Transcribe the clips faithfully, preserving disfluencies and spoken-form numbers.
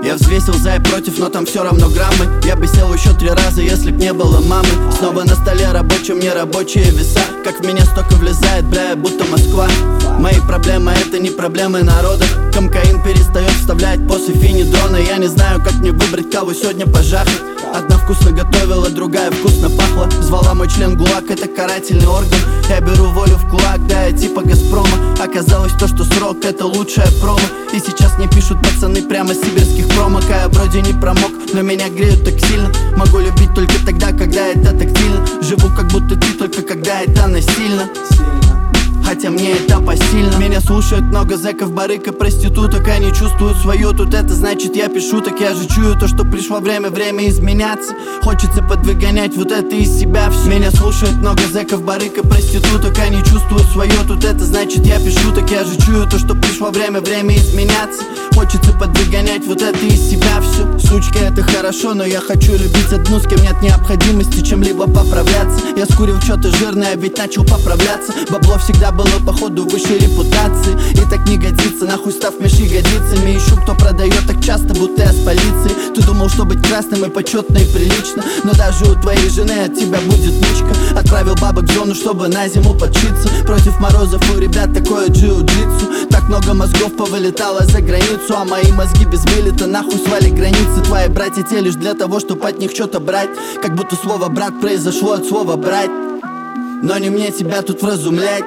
Я взвесил за и против, но там все равно граммы. Я бы сел еще три раза, если б не было мамы. Снова на столе рабочем нерабочие веса. Как в меня столько влезает, бля, будто Москва. Мои проблемы — это не проблемы народа. Комкаин перестает вставлять после финидрона. Я не знаю, как мне выбрать, кого сегодня пожахать. Одна вкусно готовила, другая вкусно пахла. Звала мой член ГУЛАГ, это карательный орган. Я беру волю в кулак, да, я типа Газпрома. Оказалось то, что срок — это лучшая промо. И сейчас мне пишут пацаны прямо с сибирских промок. А я вроде не промок, но меня греют так сильно. Могу любить только тогда, когда это тактильно. Живу как будто ты, только когда это насильно. Хотя мне это посильно. Меня слушают много зэков, барыг и проституток. Они чувствуют свое, тут это значит я пишу. Так я же чую то, что пришло время, время изменяться. Хочется подвыгонять вот это из себя все. Меня слушают много зэков, барыг и проституток. Они чувствуют свое, тут это значит я пишу. Так я же чую то, что пришло время, время изменяться. Хочется подвыгонять вот это из себя все. Сучки, это хорошо, но я хочу любить одну, с кем нет необходимости чем-либо поправляться. Я скурил что-то жирное, ведь начал поправляться. Бабло всегда было походу выше репутации. И так не годится, нахуй став меж ягодицами. Ищу, кто продает так часто, будто я с полиции. Ты думал, что быть красным и почетно и прилично, но даже у твоей жены от тебя будет нычка. Отправил бабок в зону, чтобы на зиму подшиться. Против морозов у ребят такое джиу-джитсу. Так много мозгов повылетало за границу, а мои мозги без вылета нахуй свали границы. Твои братья те лишь для того, чтобы от них что-то брать. Как будто слово брат произошло от слова брать. Но не мне тебя тут вразумлять.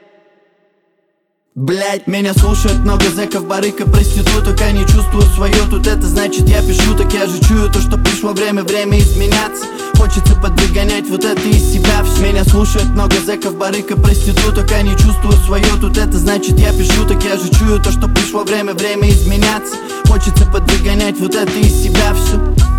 Блять, меня слушают много зэков, барыг и проституток. Они чувствуют свое, тут это значит я пишу. Так я же чую то, что пришло время, время изменяться. Хочется подвыгонять вот это из себя все. Меня слушают много зэков, барыг и проституток. Они чувствуют свое, тут это значит я пишу. Так я же чую то, что пришло время, время изменяться. Хочется подвыгонять вот это из себя все.